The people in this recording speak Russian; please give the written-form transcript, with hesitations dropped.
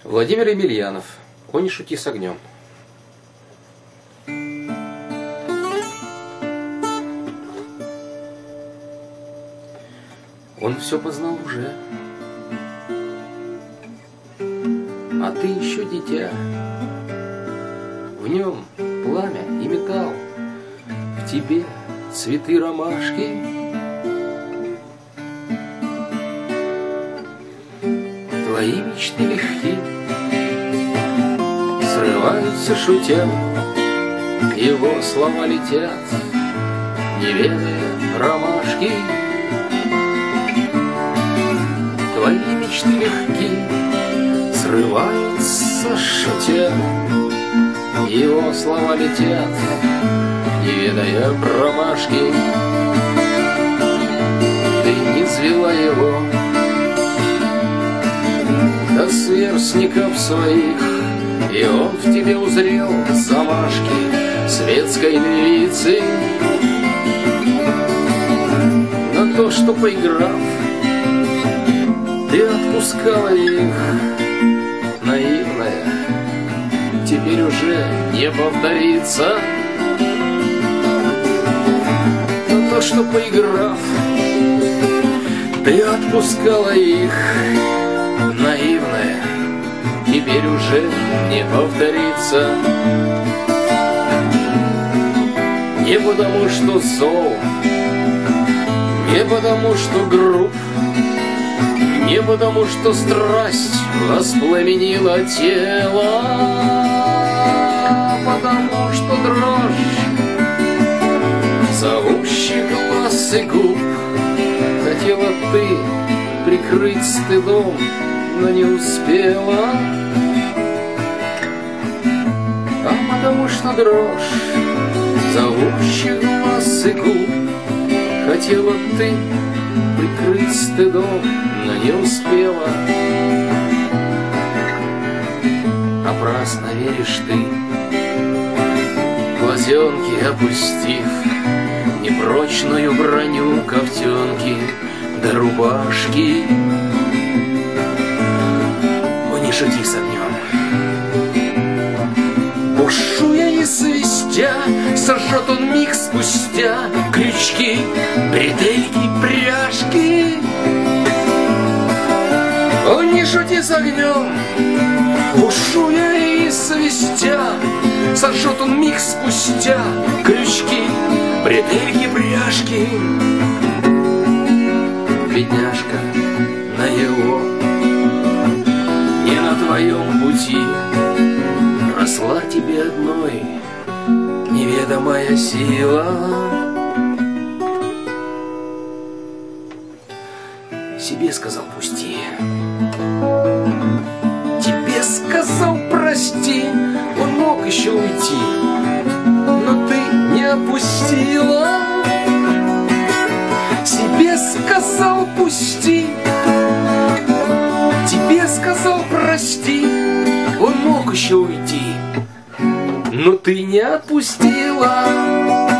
Владимир Емельянов. О, не шути с огнем. Он все познал уже, а ты еще дитя. В нем пламя и металл, в тебе цветы ромашки. Твои мечты легки, срываются шутя, его слова летят, не ведая ромашки. Твои мечты легки, срываются шутя, его слова летят, не ведая ромашки. Ты не звела его до сверстников своих, и он в тебе узрел замашки светской львицы. На то, что поиграв, ты отпускала их, наивная, теперь уже не повторится. На то, что поиграв, ты отпускала их, наивная, теперь уже не повторится. Не потому, что зол, не потому, что груб, не потому, что страсть воспламенила тело, потому что дрожь зовущих глаз и губ хотела ты прикрыть стыдом, но не успела. А потому что дрожь зовущих глаз и губ хотела ты прикрыть стыдом, но не успела. Напрасно веришь ты, глазенки опустив, непрочную броню ковтенки до рубашки. О, не шути с огнем. Бушуя и свистя, сожжет он миг спустя крючки, бретельки, пряжки. О, не шути с огнем. Бушуя и свистя, сожжет он миг спустя крючки, бретельки, пряжки. Бедняжка, на его, не на твоем пути росла тебе одной неведомая сила. Себе сказал пусти, тебе сказал прости, он мог еще уйти, но ты не опустила. Себе сказал пусти, тебе сказал прости, он мог еще уйти, но ты не отпустила.